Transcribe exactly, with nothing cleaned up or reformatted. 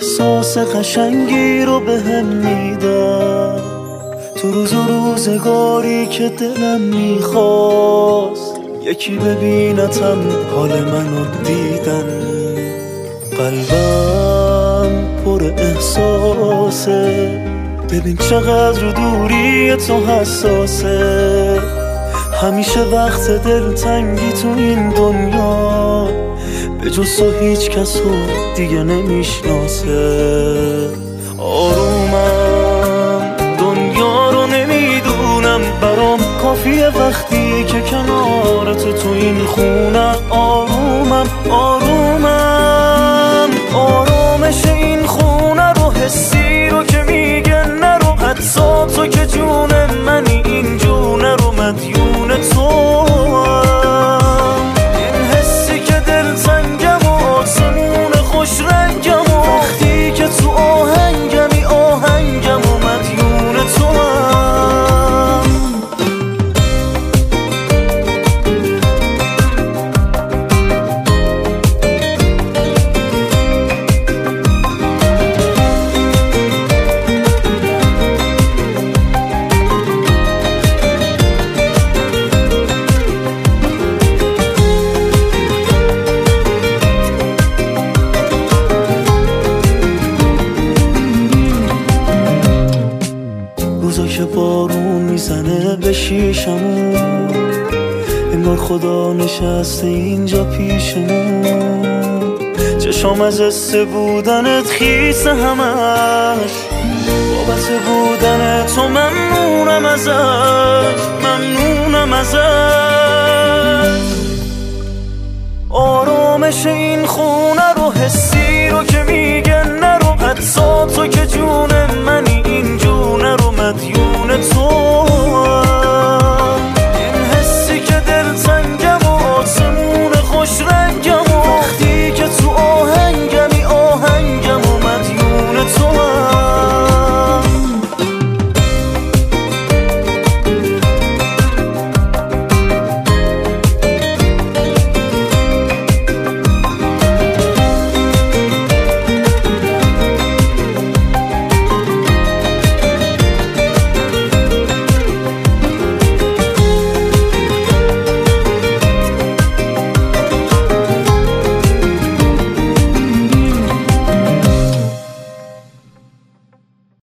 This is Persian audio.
احساس قشنگی رو به هم میدن تو روز و روزگاری که دلم میخواست یکی ببینتم حال منو دیدن. قلبم پر احساسه، ببین چقدر رو دوری تو حساسه. همیشه وقت دلتنگی تو این دنیا به جز تو هیچ کس رو دیگه نمیشناسه. آرومم دنیا رو نمیدونم، برام کافیه وقتی که کنار تو تو این خونم. آرومم آرومم آرامش این خونه رو، حسی رو که میگه نرو، حتی تو که جون منی این جونه رو مدیون تو. این حسی که دلتنگم و آسمون خوش رنگم و وقتی که تو آهنگمی آهنگم و مدیون تو هم. روزا که بارون میزنه به شیشمون، انگار خدا نشسته اینجا پیشمون. چشام از حس بودنت خیسه همش، بابت بودن تو ممنونم ازش، ممنونم ازش. آرامش این خونه رو، حسی